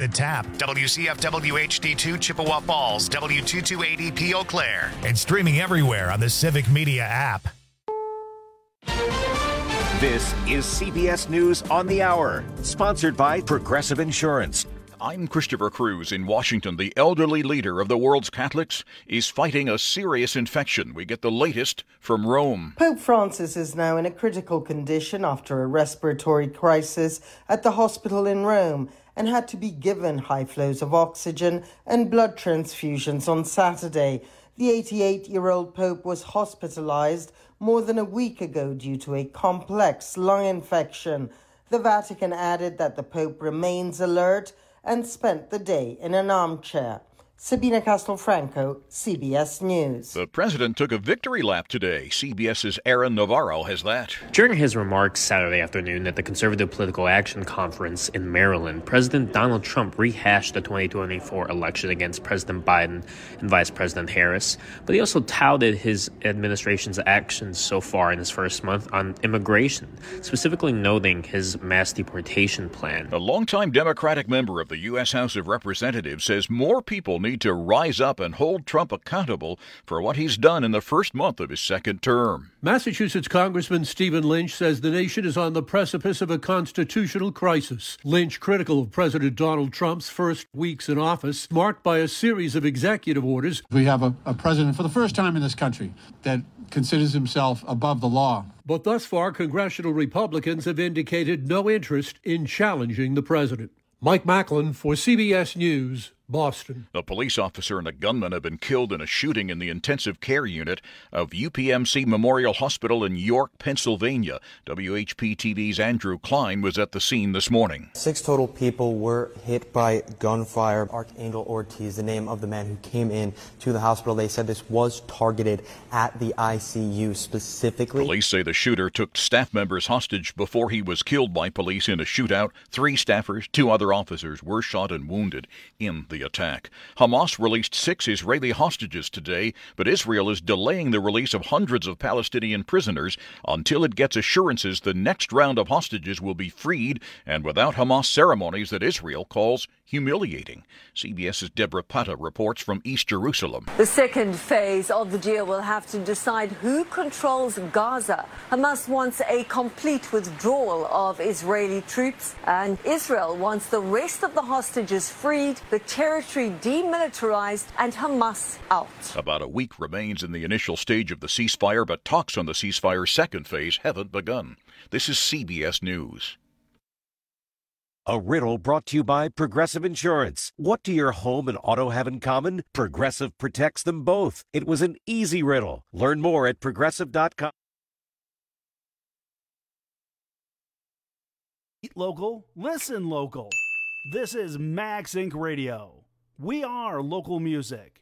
at TAP, WCFW HD2 Chippewa Falls, W2280P Eau Claire, and streaming everywhere on the Civic Media app. This is CBS News on the Hour, sponsored by Progressive Insurance. I'm Christopher Cruz in Washington. The elderly leader of the world's Catholics is fighting a serious infection. We get the latest from Rome. Pope Francis is now in a critical condition after a respiratory crisis at the hospital in Rome and had to be given high flows of oxygen and blood transfusions on Saturday. The 88-year-old Pope was hospitalized more than a week ago due to a complex lung infection. The Vatican added that the Pope remains alert and spent the day in an armchair. Sabina Castelfranco, CBS News. The president took a victory lap today. CBS's Aaron Navarro has that. During his remarks Saturday afternoon at the Conservative Political Action Conference in Maryland, President Donald Trump rehashed the 2024 election against President Biden and Vice President Harris, but he also touted his administration's actions so far in his first month on immigration, specifically noting his mass deportation plan. A longtime Democratic member of the U.S. House of Representatives says more people need to rise up and hold Trump accountable for what he's done in the first month of his second term. Massachusetts Congressman Stephen Lynch says the nation is on the precipice of a constitutional crisis. Lynch critical of President Donald Trump's first weeks in office, marked by a series of executive orders. We have a president for the first time in this country that considers himself above the law. But thus far, congressional Republicans have indicated no interest in challenging the president. Mike Macklin for CBS News, Boston. A police officer and a gunman have been killed in a shooting in the intensive care unit of UPMC Memorial Hospital in York, Pennsylvania. WHP-TV's Andrew Klein was at the scene this morning. 6 total people were hit by gunfire. Archangel Ortiz, the name of the man who came in to the hospital. They said this was targeted at the ICU specifically. Police say the shooter took staff members hostage before he was killed by police in a shootout. 3 staffers, 2 other officers were shot and wounded in the attack. Hamas released 6 Israeli hostages today, but Israel is delaying the release of hundreds of Palestinian prisoners until it gets assurances the next round of hostages will be freed and without Hamas ceremonies that Israel calls humiliating. CBS's Deborah Pata reports from East Jerusalem. The second phase of the deal will have to decide who controls Gaza. Hamas wants a complete withdrawal of Israeli troops, and Israel wants the rest of the hostages freed, the territory demilitarized, and Hamas out. About a week remains in the initial stage of the ceasefire, but talks on the ceasefire's second phase haven't begun. This is CBS News. A riddle brought to you by Progressive Insurance. What do your home and auto have in common? Progressive protects them both. It was an easy riddle. Learn more at Progressive.com. Eat local, listen local. This is Max Inc. Radio. We are local music.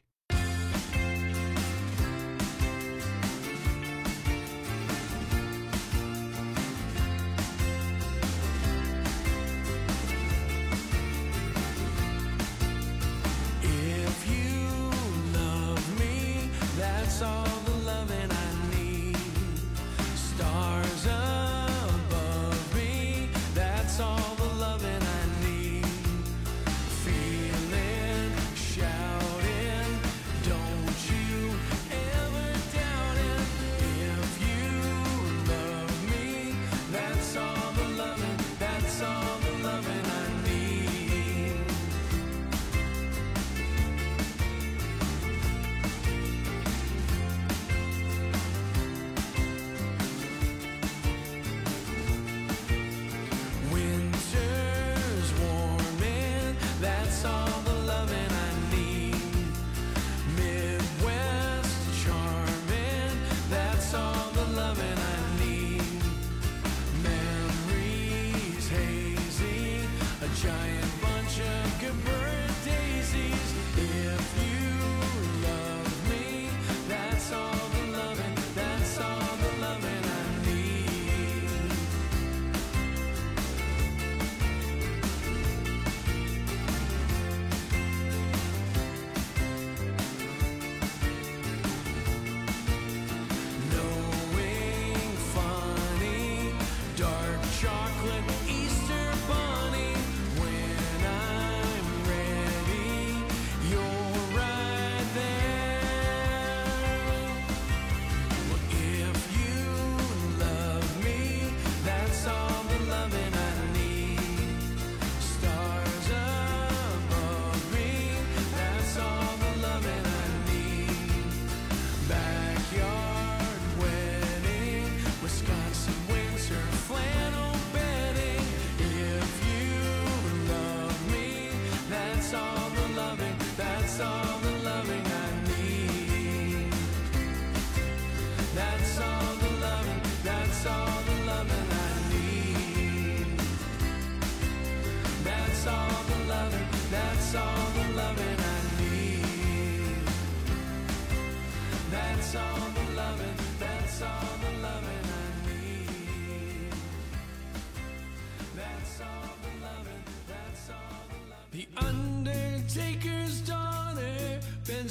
If you love me, that's all the loving I need. Stars above me, that's all the loving I need. Feeling, shouting,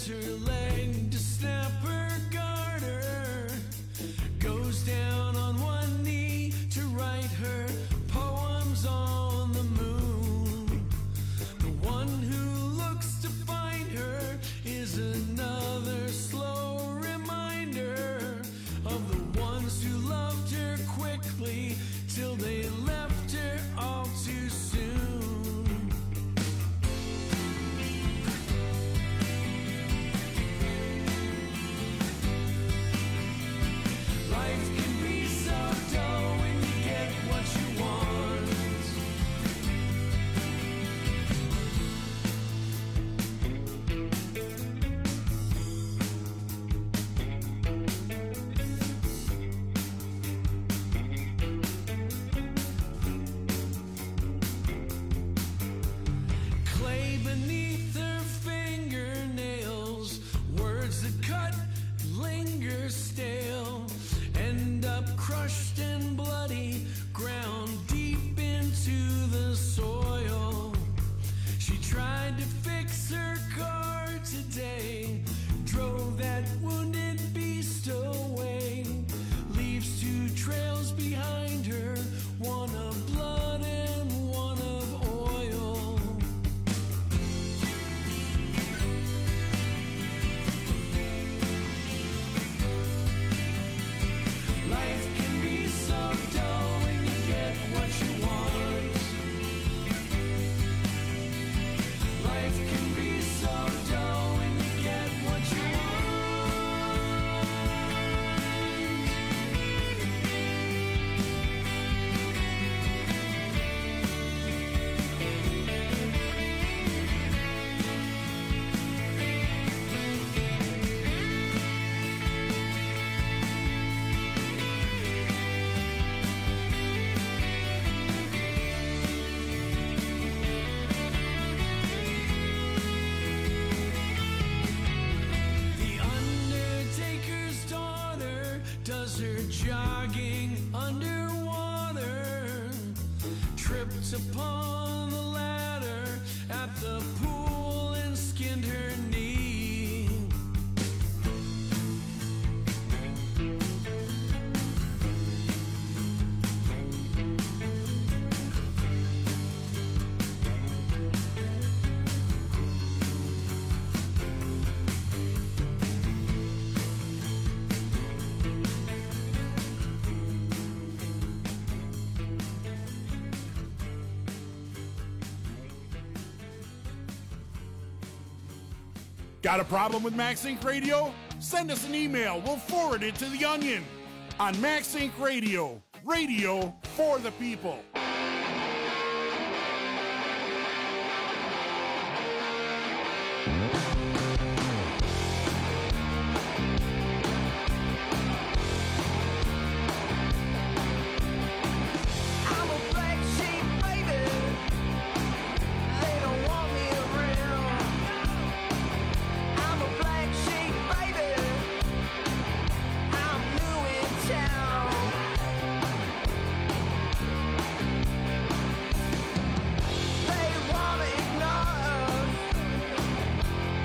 bends her leg to snap her garter, goes down on one knee to write her poems on the moon. The one who looks to find her is another slow reminder of the ones who loved her quickly till they left her all too soon. Life can be so dull when you get what you want. Clay beneath her fingernails, words that cut linger stale, end up crushed and bloody, ground deep into the soil. She tried to fix her car today, drove that wounded beast away, leaves two trails behind her, one of blood and one of oil. Life can be so dull when you get what you want. Life can be so dull when you get what you The undertaker's daughter does her jogging underwater, tripped upon the ladder at the pool and skinned her knee. Got a problem with MaxInc Radio? Send us an email. We'll forward it to The Onion on MaxInc Radio. Radio for the people. I'm a black sheep, baby. They don't want me around. I'm a black sheep, baby. I'm new in town. They wanna ignore us.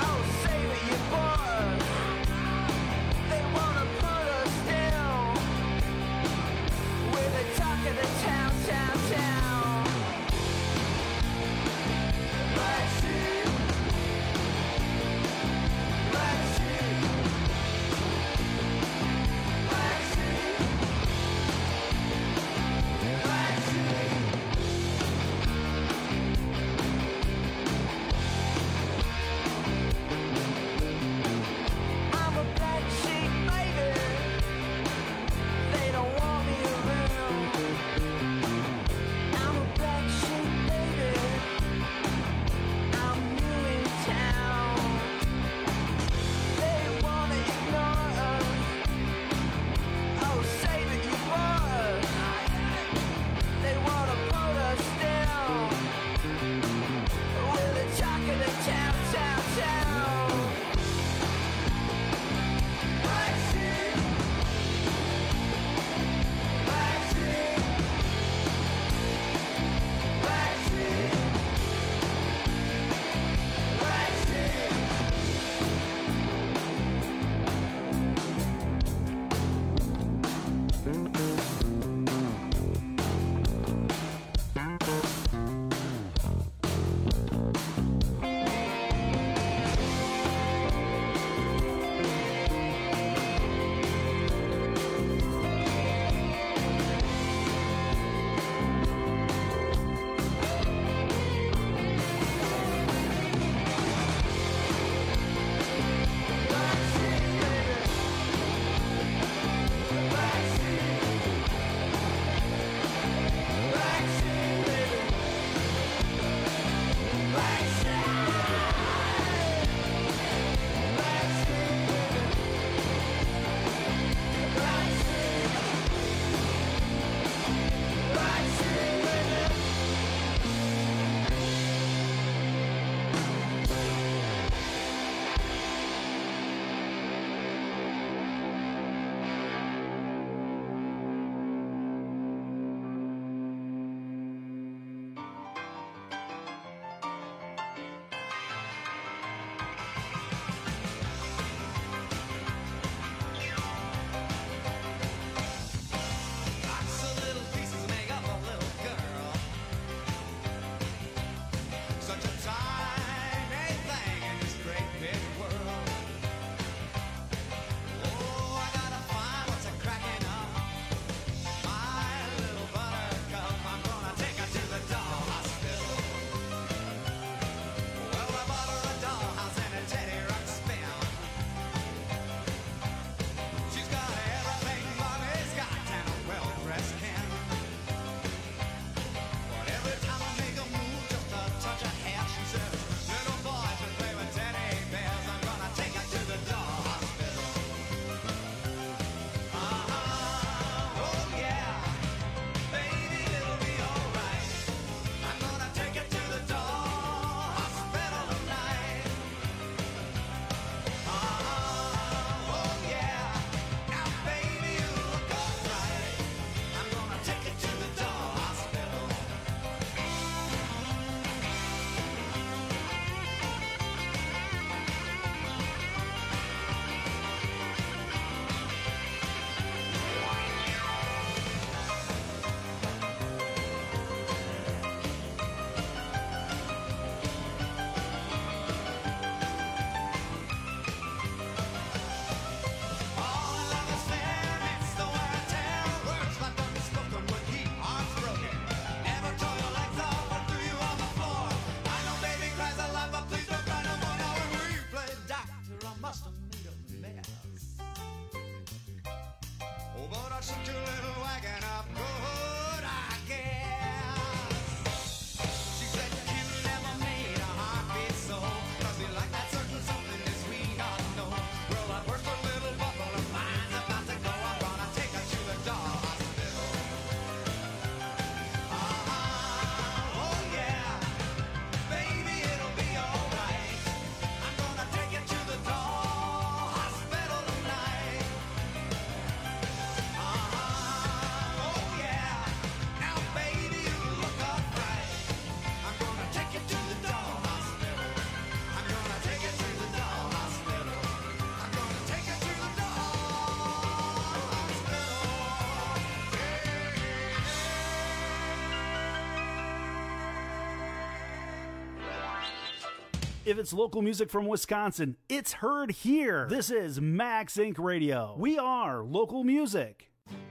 If it's local music from Wisconsin, it's heard here. This is Max Inc. Radio. We are local music.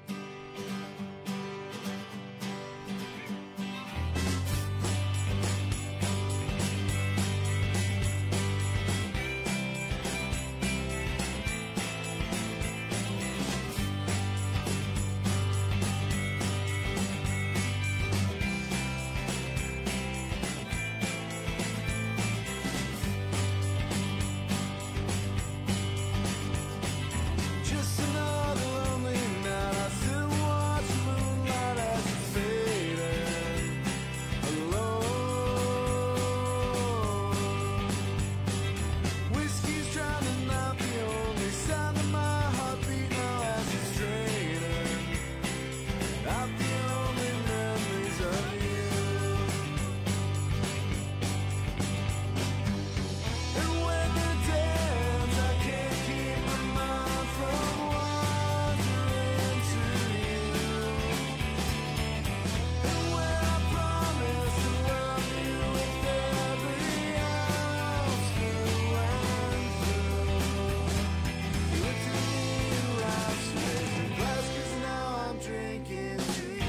Just another lonely night. I sit and watch the moonlight as it's fading alone. Whiskey's drowning out the only sound of my heartbeat now as it's draining out the only memories of you. And when the dance, I can't keep my mind from wandering to you. And when I promise to love you with every ounce through and through, you look to me in life's raging glass, 'cause now I'm drinking to you.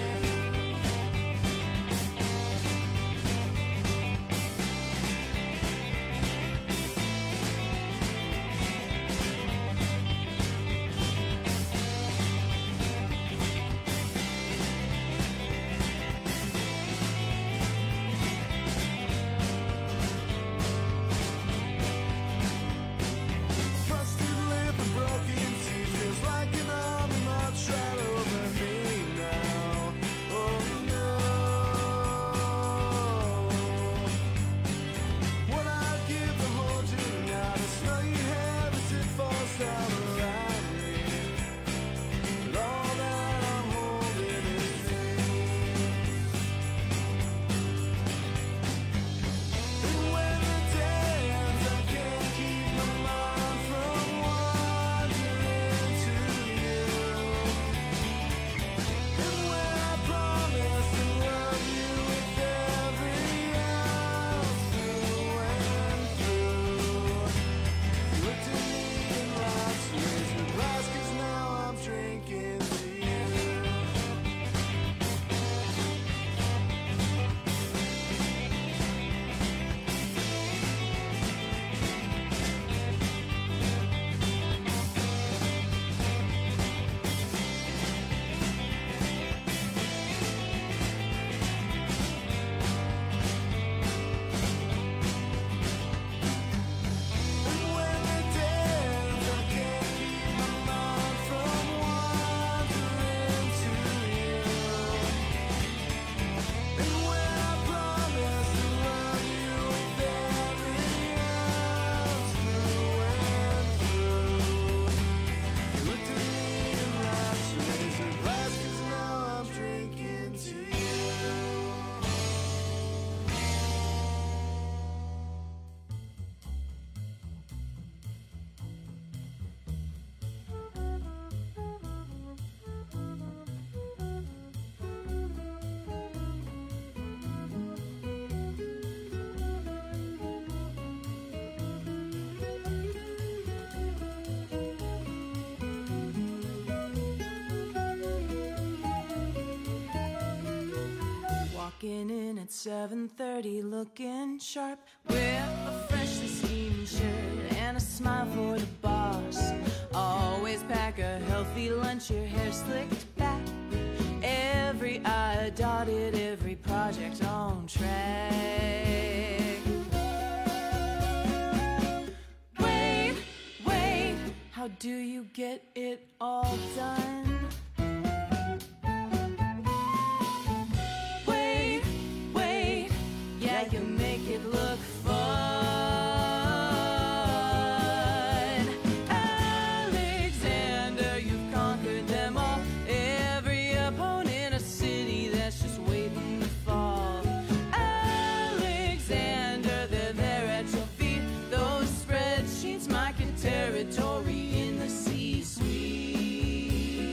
Frosted lip and broken teeth feels like an arm in my shroud over me now. Oh no. What I'd give to hold you now, to smell your hair as it falls down around me. But all that I'm holding is dreams. And when the dance, I can't keep my mind from wandering to you. And when I promise to love you with every ounce through and through, you look to me in life's raging glass, 'cause now I'm drinking to you. And when the dance, I can't keep my mind from wandering to you. And when I promise to love you with every ounce through and through, you look to me in life's razor glass, 'cause now I'm drinking to you. Walking in at 7:30, looking sharp with a freshly steamed shirt and a smile for the boss. Always pack a healthy lunch, your hair slicked back, every I dotted, every project on track. Wait, how do you get it all done? Wait, yeah, you make it look fun. Alexander, you've conquered them all. Every opponent, a city that's just waiting to fall. Alexander, they're there at your feet. Those spreadsheets marking territory in the C-suite.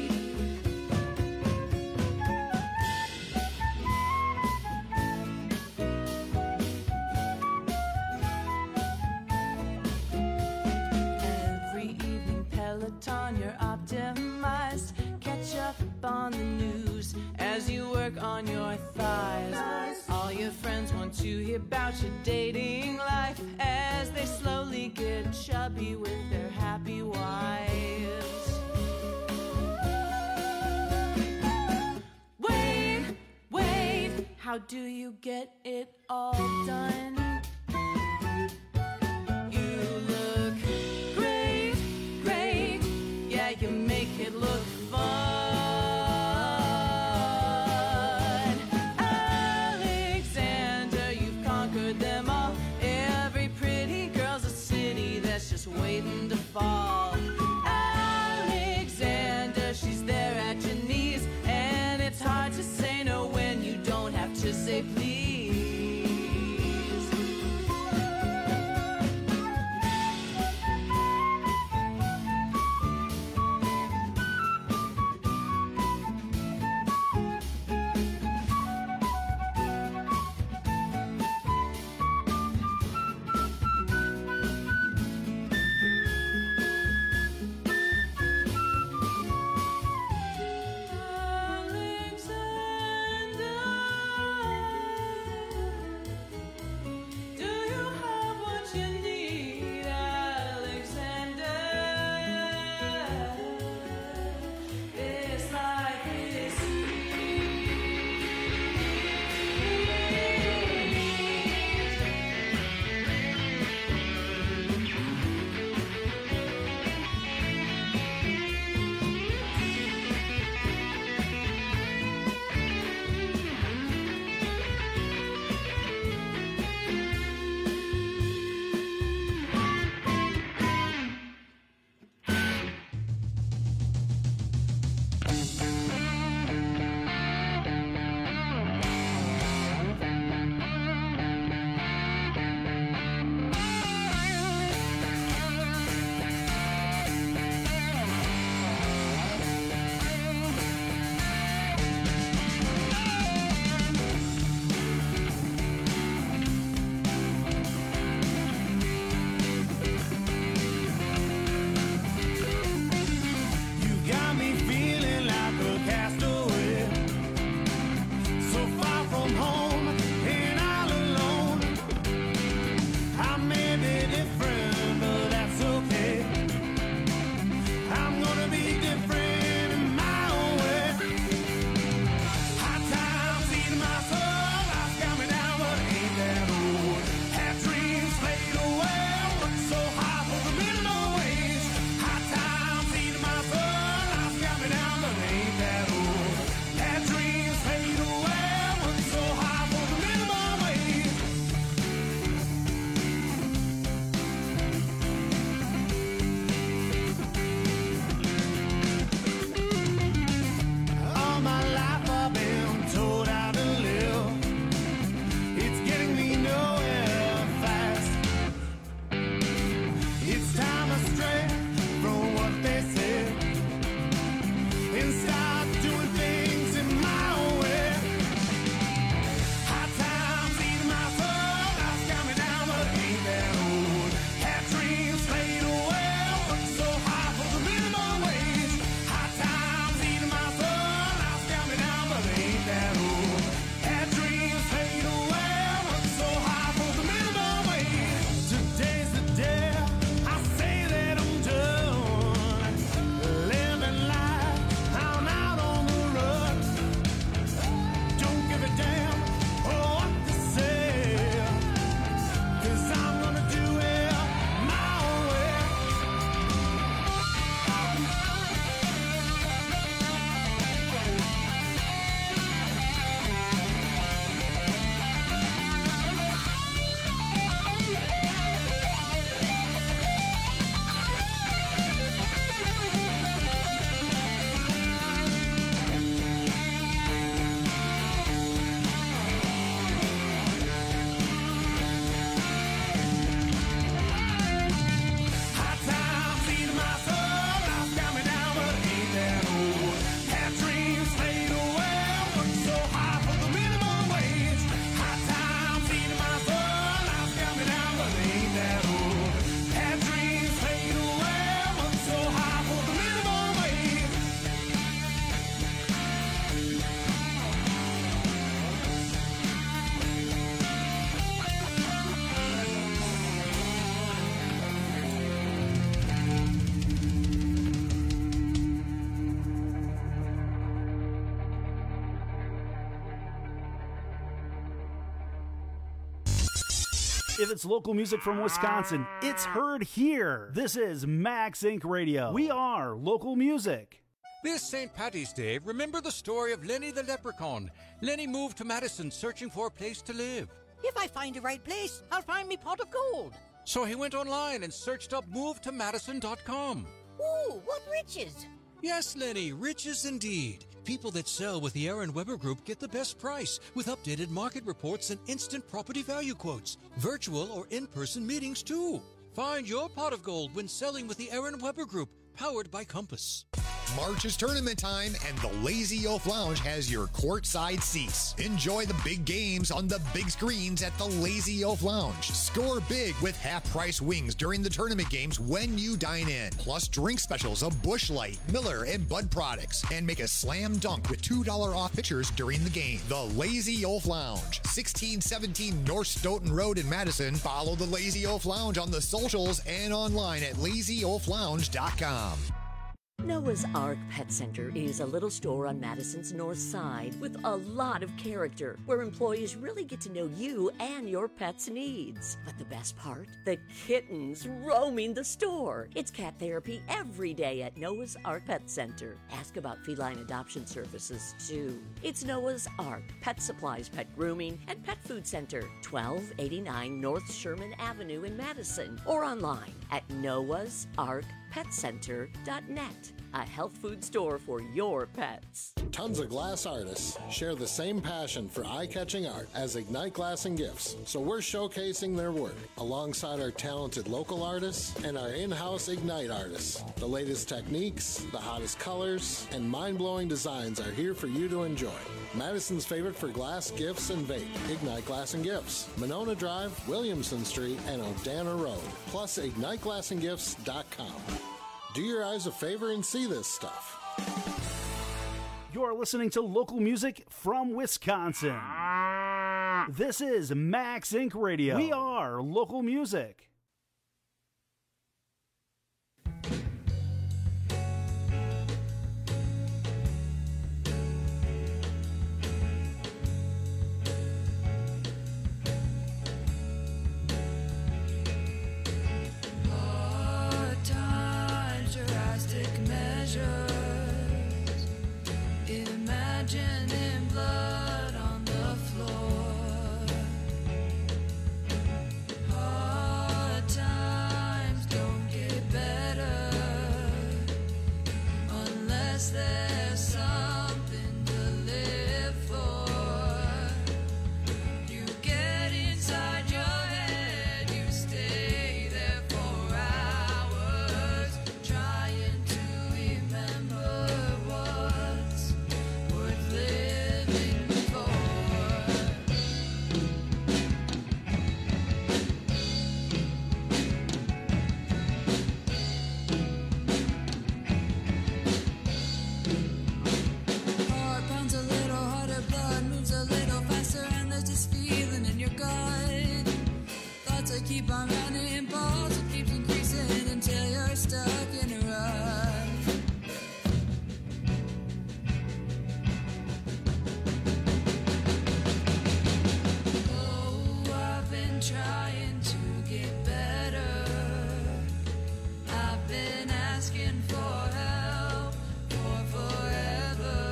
work on your thighs. All your friends want to hear about your dating life as they slowly get chubby with their happy wives. Wait, how do you get it all done? You look great, yeah, you make it look fun. Alexander, you've conquered them all. Every pretty girl's a city that's just waiting to fall. Alexander, she's there at your knees, and it's hard to say no when you don't have to say please. If it's local music from Wisconsin, it's heard here. This is Max Inc. Radio. We are local music. This St. Paddy's Day, remember the story of Lenny the Leprechaun. Lenny moved to Madison searching for a place to live. If I find the right place, I'll find me pot of gold. So he went online and searched up movetomadison.com. Ooh, what riches! Yes, Lenny, riches indeed. People that sell with the Aaron Weber Group get the best price with updated market reports and instant property value quotes. Virtual or in-person meetings, too. Find your pot of gold when selling with the Aaron Weber Group, powered by Compass. March is tournament time, and the Lazy Oaf Lounge has your courtside seats. Enjoy the big games on the big screens at the Lazy Oaf Lounge. Score big with half-price wings during the tournament games when you dine in. Plus drink specials of Busch Light, Miller, and Bud products. And make a slam dunk with $2 off pitchers during the game. The Lazy Oaf Lounge, 1617 North Stoughton Road in Madison. Follow the Lazy Oaf Lounge on the socials and online at lazyoaflounge.com. Noah's Ark Pet Center is a little store on Madison's north side with a lot of character, where employees really get to know you and your pet's needs. But the best part? The kittens roaming the store. It's cat therapy every day at Noah's Ark Pet Center. Ask about feline adoption services, too. It's Noah's Ark Pet Supplies, Pet Grooming, and Pet Food Center, 1289 North Sherman Avenue in Madison, or online at noahsarkpetcenter.net. A health food store for your pets. Tons of glass artists share the same passion for eye-catching art as Ignite Glass and Gifts, so we're showcasing their work alongside our talented local artists and our in-house Ignite artists. The latest techniques, the hottest colors, and mind-blowing designs are here for you to enjoy. Madison's favorite for glass, gifts, and vape, Ignite Glass and Gifts, Monona Drive, Williamson Street, and Odana Road, plus IgniteGlassandGifts.com. Do your eyes a favor and see this stuff. You're listening to local music from Wisconsin. This is Max Inc. Radio. We are local music. Imagining blood on the floor. Hard times don't get better unless there's something to live for. You get inside your head, you stay there for hours, trying to remember what's worth living for. Heart pounds a little harder, blood moves a little faster, and there's this feeling in your gut. Thoughts that keep on running, balls that keeps increasing until you're stuck in a rut. Oh, I've been trying to get better. I've been asking for help for forever.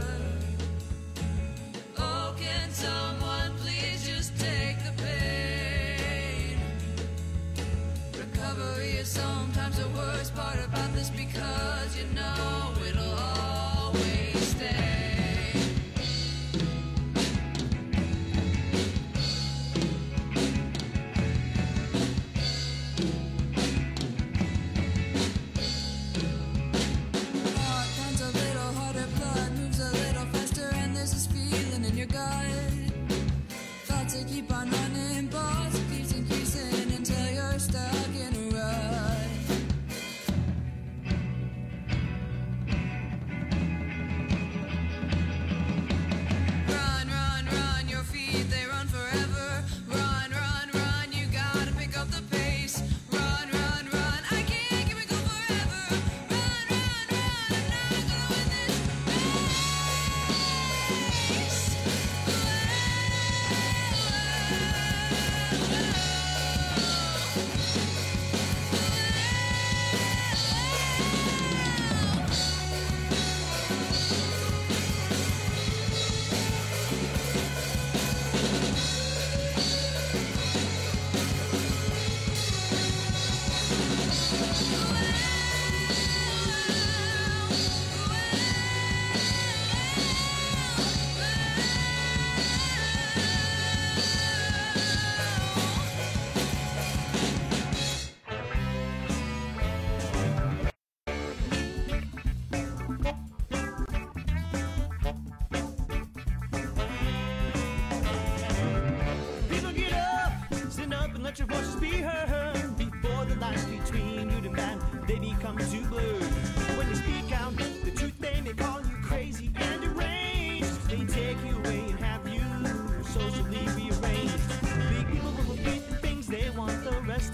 Oh, can someone please just take the pain? Recovery is sometimes the worst part about this, because you know it'll always stay. Heart pounds a little harder, blood moves a little faster, and there's this feeling in your gut. Thoughts that keep on running, balls that keeps increasing until you're stuck in a rut.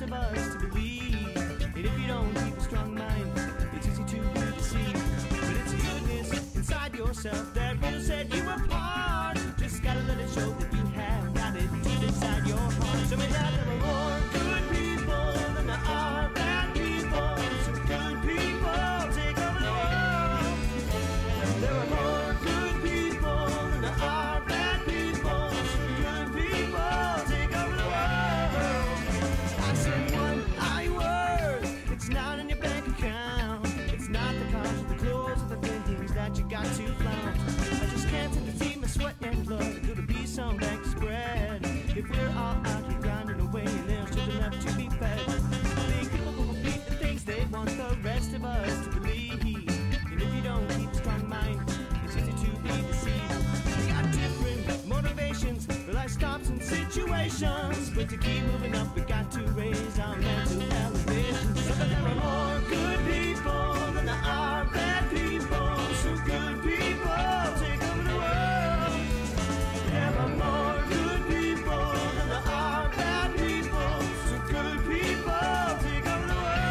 of us to believe. And if you don't keep a strong mind, it's easy to be deceived. But it's goodness inside yourself that will set you apart. Just gotta let it show that you have got it deep inside your heart. So may that there are more good people than there are bad people. So good people take over the world. There are more good people than there are bad people. So good people take over the world. I said one I word. It's not in your bank account. It's not the cars or the clothes or the things that you got to flaunt. I just can't seem to see my sweat and blood. Could it be some back spread? If we're all out here grinding away and there's just enough to be fed. Think people will repeat the things they want the rest of us to believe. And if you don't keep a strong mind, it's easy to be deceived. We got different motivations for life stops and situations. But to keep moving up, we got to raise our mental elevation. So there are more good people than there are bad people. So good people take over the world. There are more good people than there are bad people. So good people take over the world.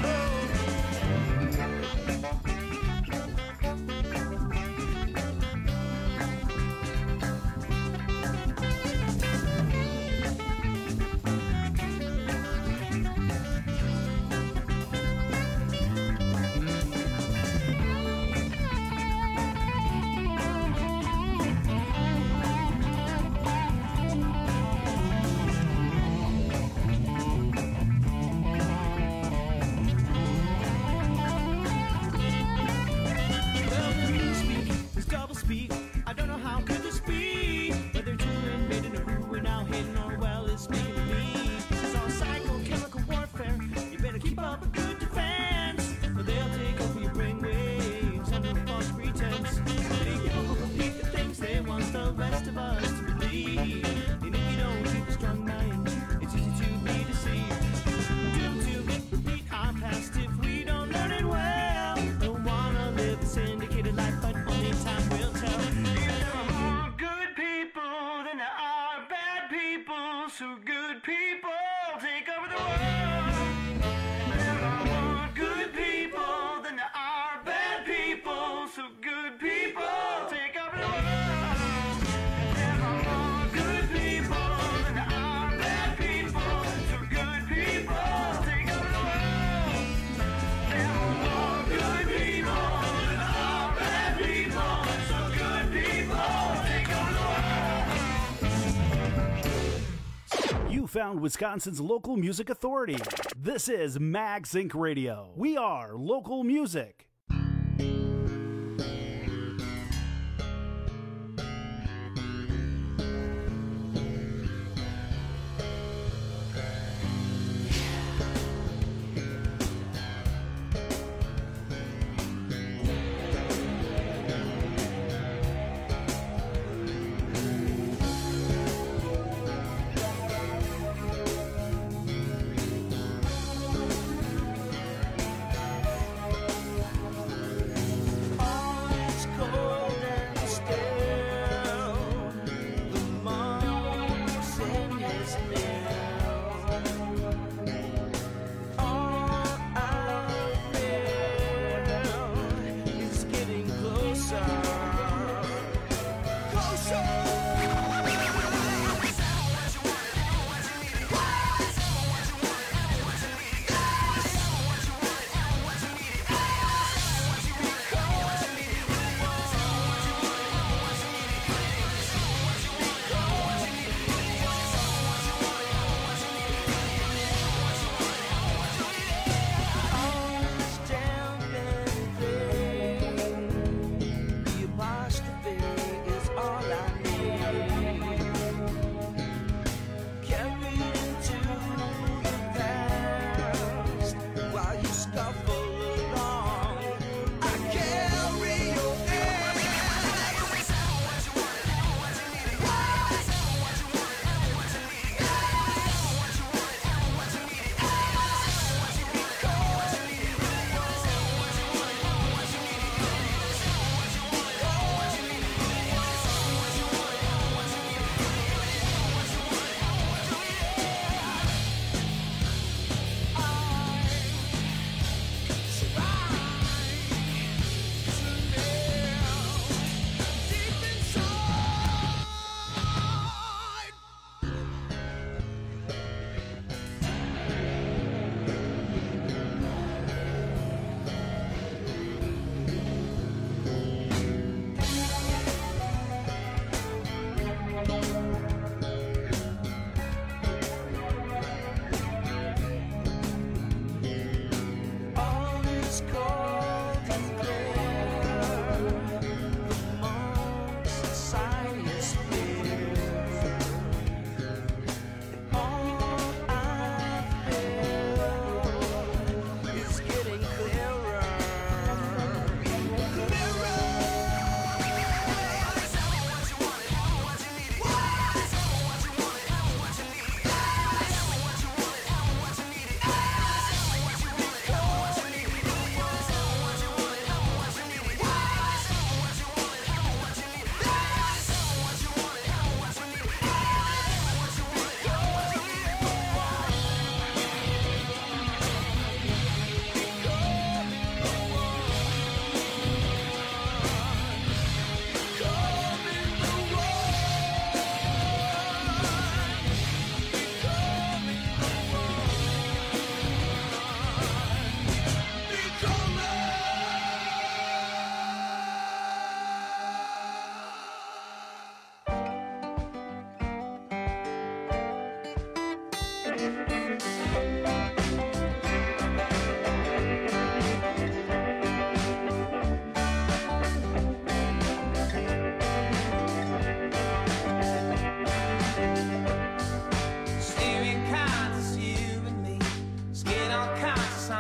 Well, the newspeak is double speak. I don't know how could this be. Whether it's and maiden or who we're now hitting or well, it's speaking to me. This is all psychochemical warfare. You better keep up a good defense, or they'll take over your brainwaves under a false pretense. Think people will repeat the things they want the rest of us to believe. And if you don't keep a strong mind, it's easy to be deceived. Doomed to repeat our past if we don't learn it well. Don't wanna live a syndicated life, but only time will tell. There are more good people than there are bad people. So good people take over the world. There are more good people than there are bad people. So good people take over the world. There are more good people than there are bad people. So good people take over the world. There are more good people than there are bad people. So good people take over the world. You found Wisconsin's local music authority. This is Mag Sync Radio. We are local music.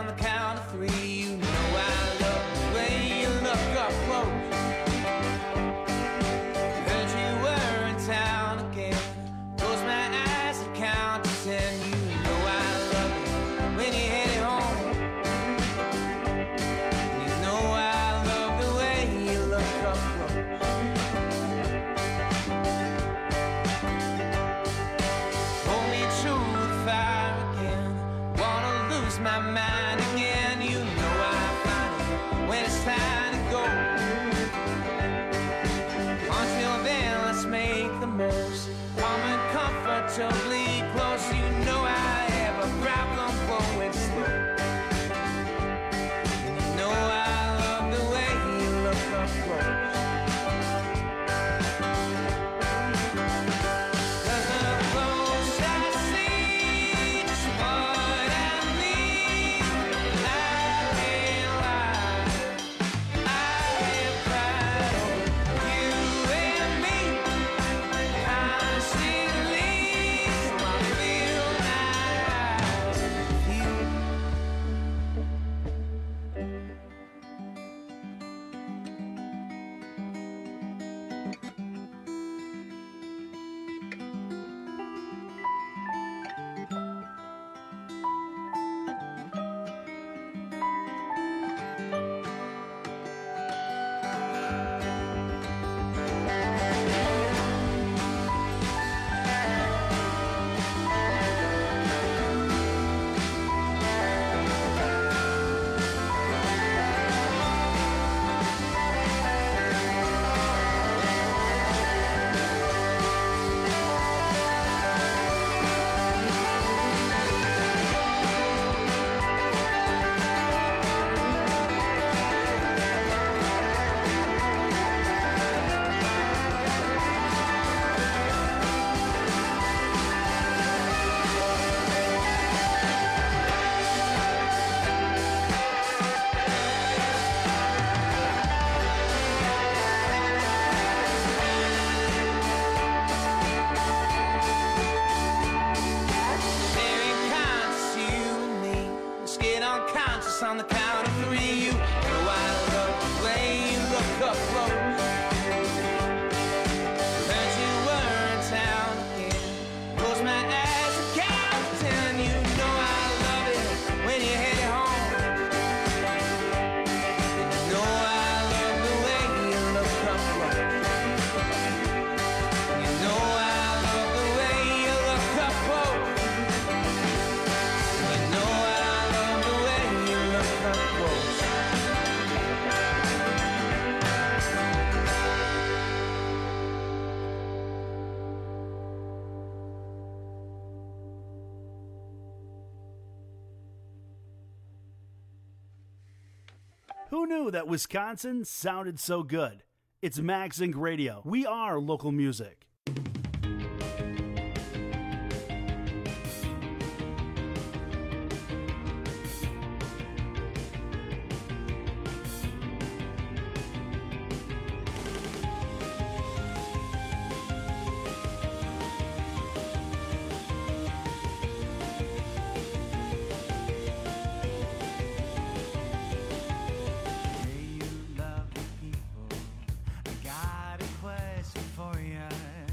on the count of three. You know I love the way you look up close. Heard you were in town again. Close my eyes and count to 10. You know I love it when you head home. You know I love the way you look up close. Hold me to the fire again. Wanna lose my mind again. You know I find it when it's time to go. Until then, let's make the most. Warm and comfortably close. You know I have a problem going slow. And you know I love the way you look up close. 'Cause the close I see just what I need. I realize I have cried over you and me constantly. So I feel my eyes with you. Very conscious, you and me. Let's get unconscious on the count of three. You know I love the way you look up close. Heard you were in town again. Close my eyes and count to 10. You know I love it when you head home. And you know I love the way you look up close. You know I love the way you look up close. You know I love the way you look up close. Who knew that Wisconsin sounded so good? It's Max Inc. Radio. We are local music. Got a question for you.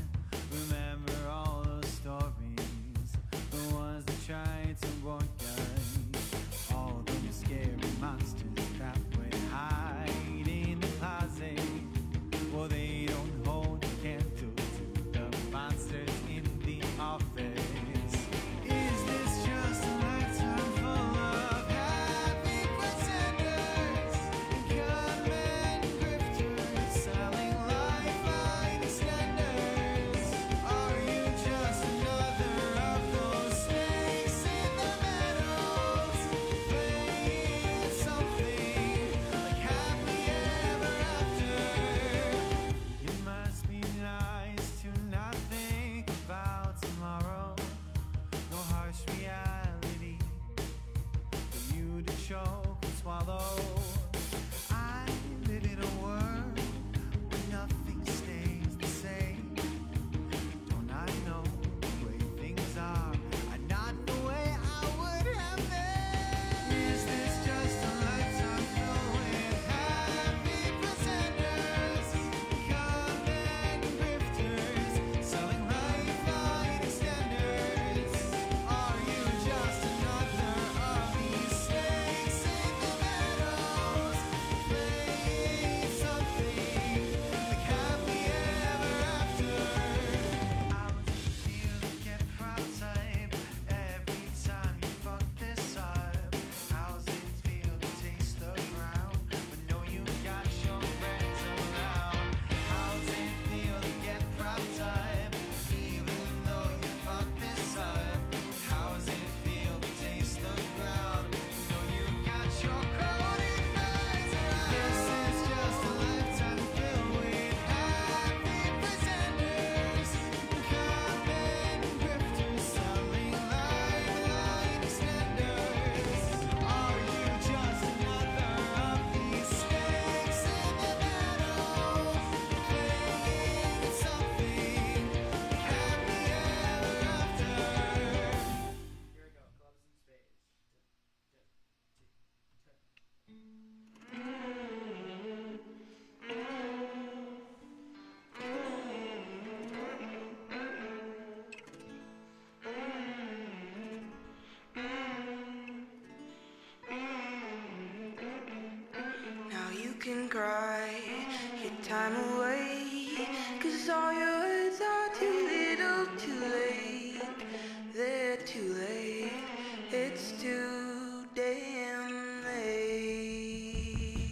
Now you can cry your time away, 'cause all your words are too little, too late. They're too late, it's too damn late.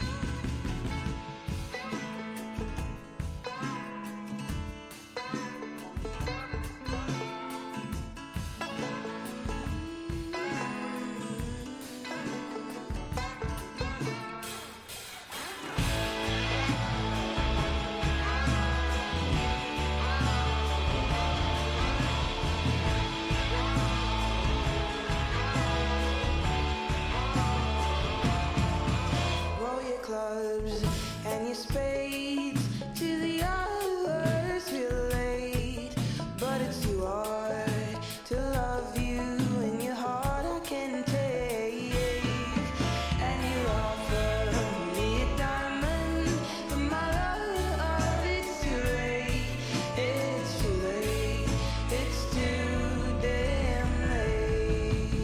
Roll your clubs and your spades to the hours relate, but it's too hard to love you in your heart I can take. And you offer me a diamond, but my love, it's too late, it's too late, it's too damn late.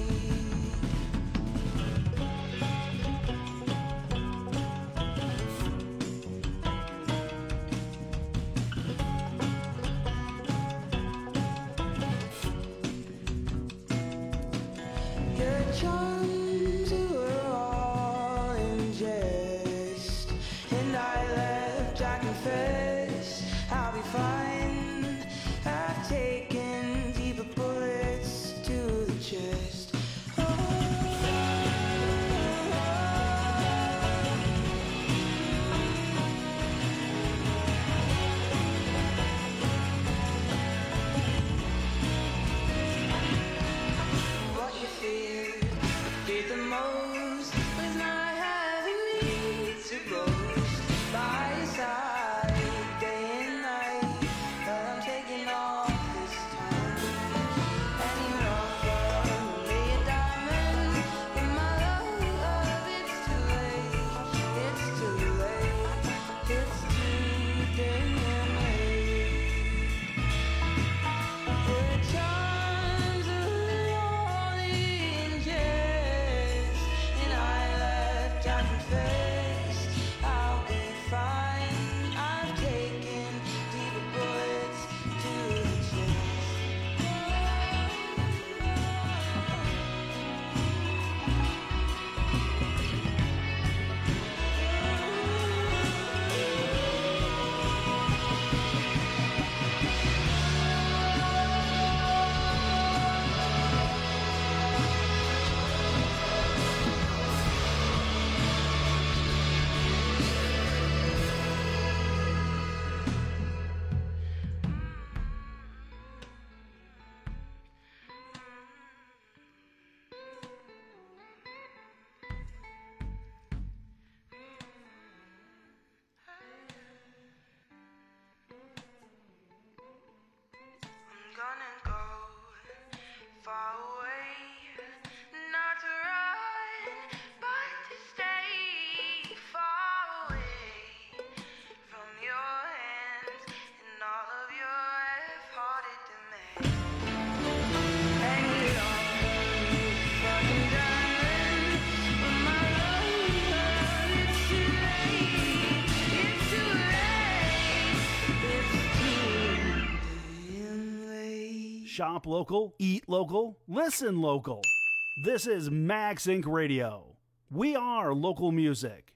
Your charms were all in jest, and I left, I confess, I'll be fine. I've taken deeper bullets to the chest. What you feared did the most was not having me to boast by your side day and night. But I'm taking off this time, and you offer me a diamond, but my love, it's too late, it's too late, it's too damn late. Your charms are all in jest, and I left, I confess, I'll be fine. I've taken deeper bullets to the chest. I'm gonna go far away, not to run, but to stay far away from your hands and all of your half-hearted demands. And you offer me fucking diamonds, but my love, it's too late, it's too late, it's too damn late. Shop local, eat local, listen local. This is Max Inc. Radio. We are local music.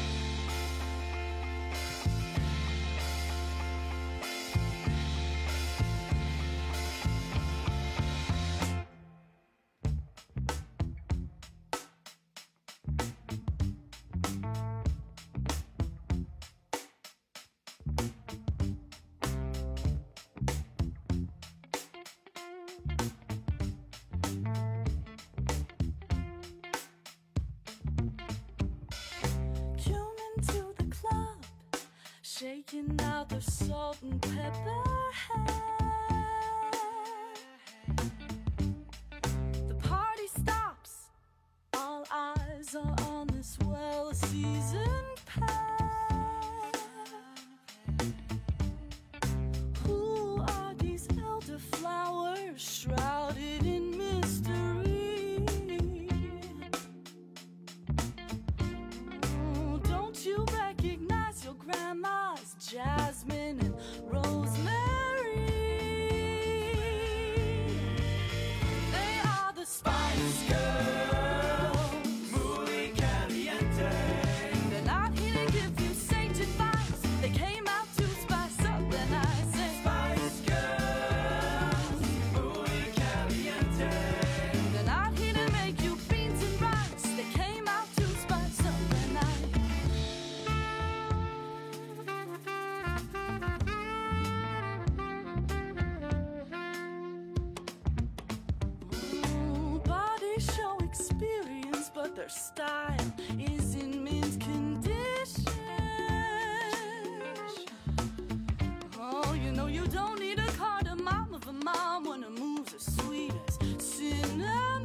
shaking out the salt and pepper hair. The party stops, all eyes are on down this well-seasoned path. Who are these elderflowers shrouded in mystery? Oh, don't you recognize your grandma's jasmine and rosemary? They are the Spice Girls, muy caliente. They're not here to give you sage advice. They came out to spice up the night. Say, Spice Girls, muy caliente. They're not here to make you beans and rice. They came out to spice up the night. Ooh, body show experience, but their style is in mint condition. Oh, you know you don't need a cardamom of a mom when her moves are sweet as cinnamon.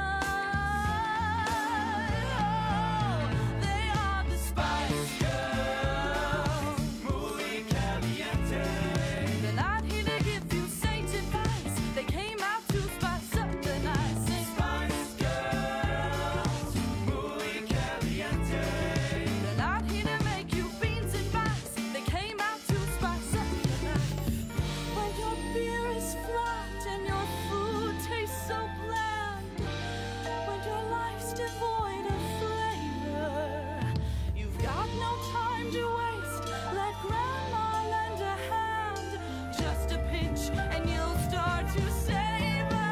Oh, they are the Spice Girls, muy caliente. They're not here to give you sage advice. They came out to spice up the night. Say, Spice Girls, muy caliente. They're not here to make you beans and rice. They came out to spice up the night. When your beer is flat and your food tastes so bland, when your life's devoid of flavor, you've got no time to waste. Let grandma lend a hand, just a pinch and you'll start to savor.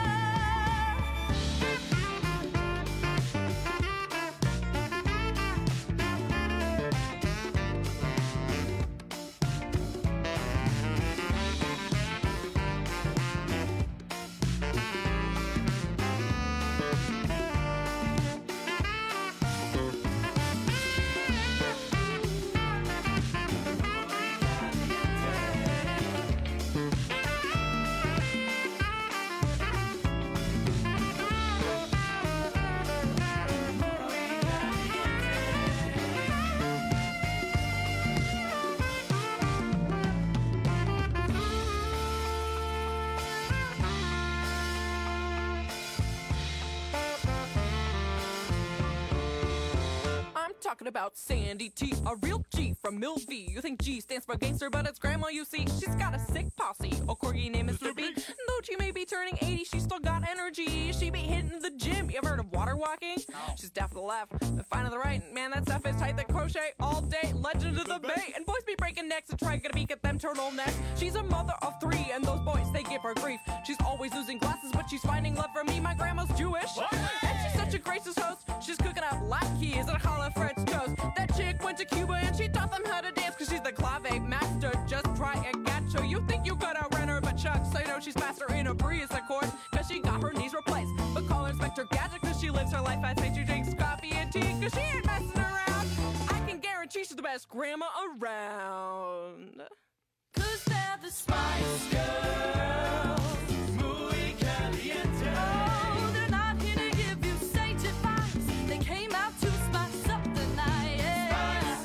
I'm talking about Sandy T, a real G from Mill V. You think G stands for gangster, but it's grandma, you see. She's got a sick posse, a corgi named Mr. B. Though she may be turning 80, she still got energy. She be hitting the gym. You ever heard of water walking? She's deaf to the left, and fine to the right. Man, that stuff is tight, that crochet all day. Legend of the Bay. And boys be breaking necks and trying to beat at them turtlenecks. She's a mother of 3, and those boys, they give her grief. She's always losing glasses, but she's finding love from me. My grandma's Jewish, and she's such a gracious host. She's cooking up latkes and challah French toast. That chick went to Cuba and she taught them how to dance, cause she's the clave master. Just try a gacho. You think you could outrun her, but Chuck, so you know she's master in a breeze, of course, cause she got her knees replaced. But call her Inspector Gadget, cause she lives her life as she drinks coffee and tea, cause she ain't messing around. I can guarantee she's the best grandma around. Cause they're the Spice Girls, muy caliente. Oh, they're not here to give you sage advice. They came out to spice up the night. Spice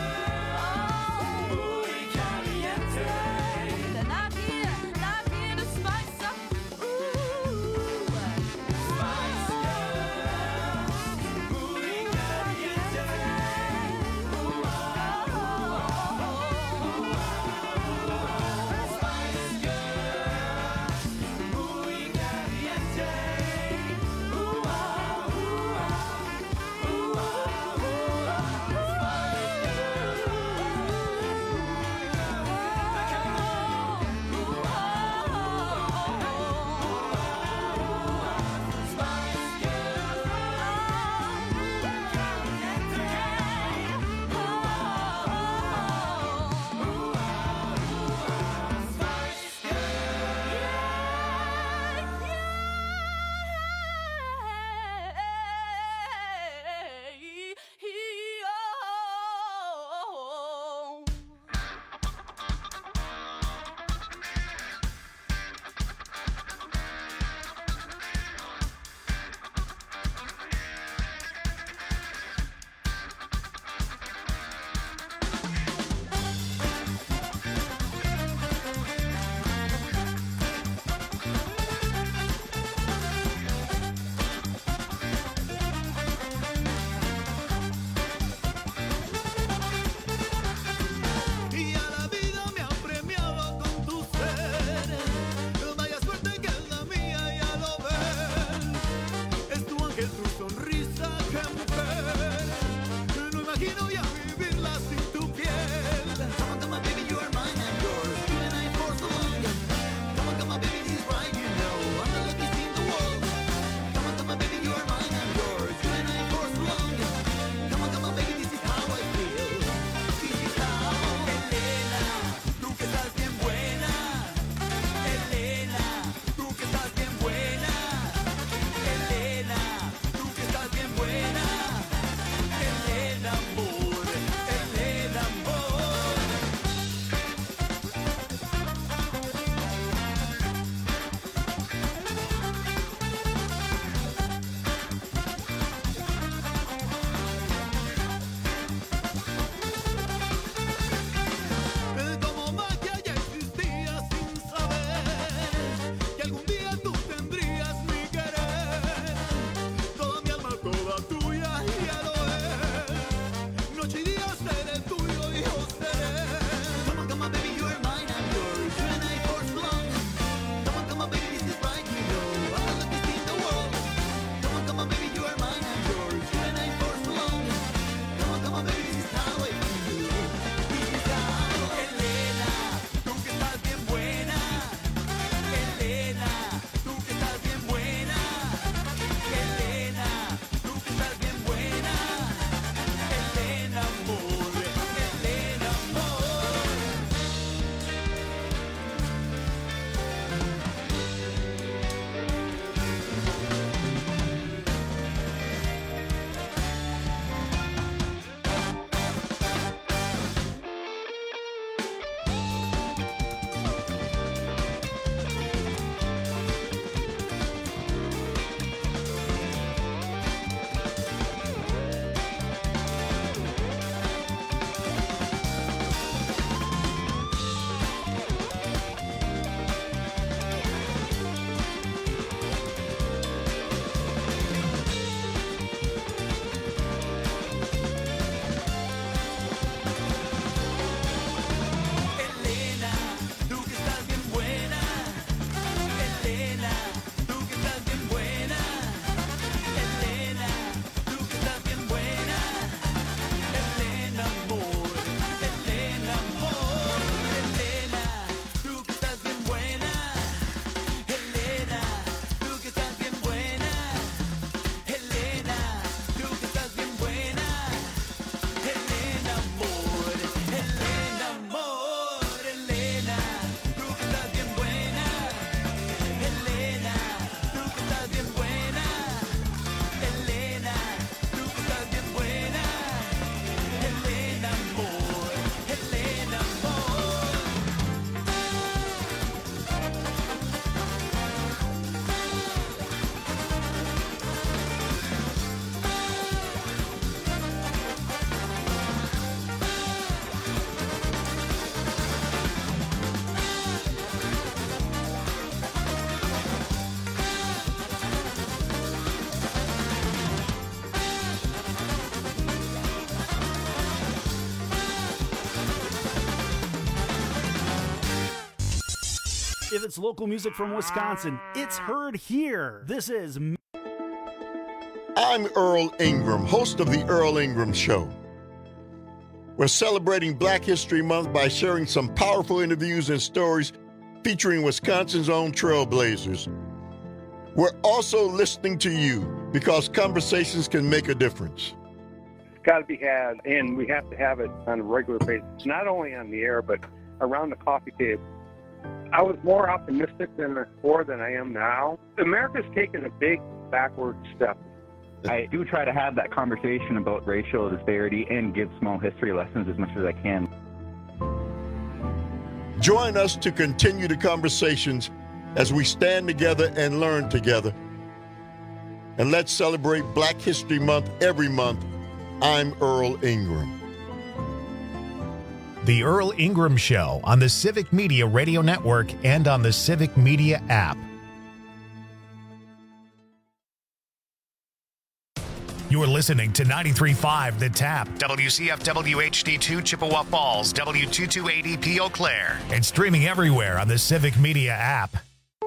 Girls, muy caliente. They're not here to spice up. Ooh, Spice Girls, muy caliente. Spice Girls. If it's local music from Wisconsin, it's heard here. This is... I'm Earl Ingram, host of The Earl Ingram Show. We're celebrating Black History Month by sharing some powerful interviews and stories featuring Wisconsin's own trailblazers. We're also listening to you because conversations can make a difference. It's got to be had, and we have to have it on a regular basis, not only on the air, but around the coffee table. I was more optimistic before than I am now. America's taken a big backward step. I do try to have that conversation about racial disparity and give small history lessons as much as I can. Join us to continue the conversations as we stand together and learn together. And let's celebrate Black History Month every month. I'm Earl Ingram. The Earl Ingram Show on the Civic Media Radio Network and on the Civic Media app. You're listening to 93.5 The Tap, WCFW HD2 Chippewa Falls, W2280P Eau Claire, and streaming everywhere on the Civic Media app.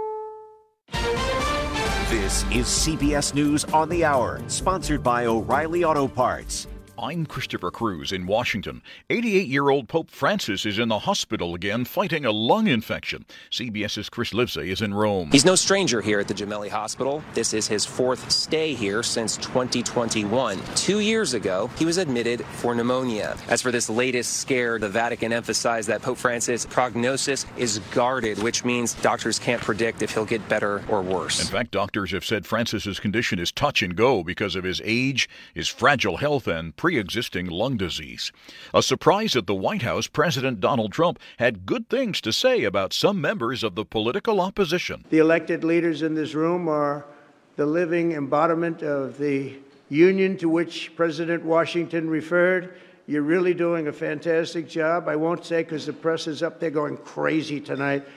This is CBS News on the Hour, sponsored by O'Reilly Auto Parts. I'm Christopher Cruz in Washington. 88-year-old Pope Francis is in the hospital again fighting a lung infection. CBS's Chris Livesay is in Rome. He's no stranger here at the Gemelli Hospital. This is his fourth stay here since 2021. 2 years ago, he was admitted for pneumonia. As for this latest scare, the Vatican emphasized that Pope Francis' prognosis is guarded, which means doctors can't predict if he'll get better or worse. In fact, doctors have said Francis's condition is touch and go because of his age, his fragile health, and pre-existing lung disease. A surprise at the White House, President Donald Trump had good things to say about some members of the political opposition. The elected leaders in this room are the living embodiment of the union to which President Washington referred. You're really doing a fantastic job. I won't say because the press is up there going crazy tonight.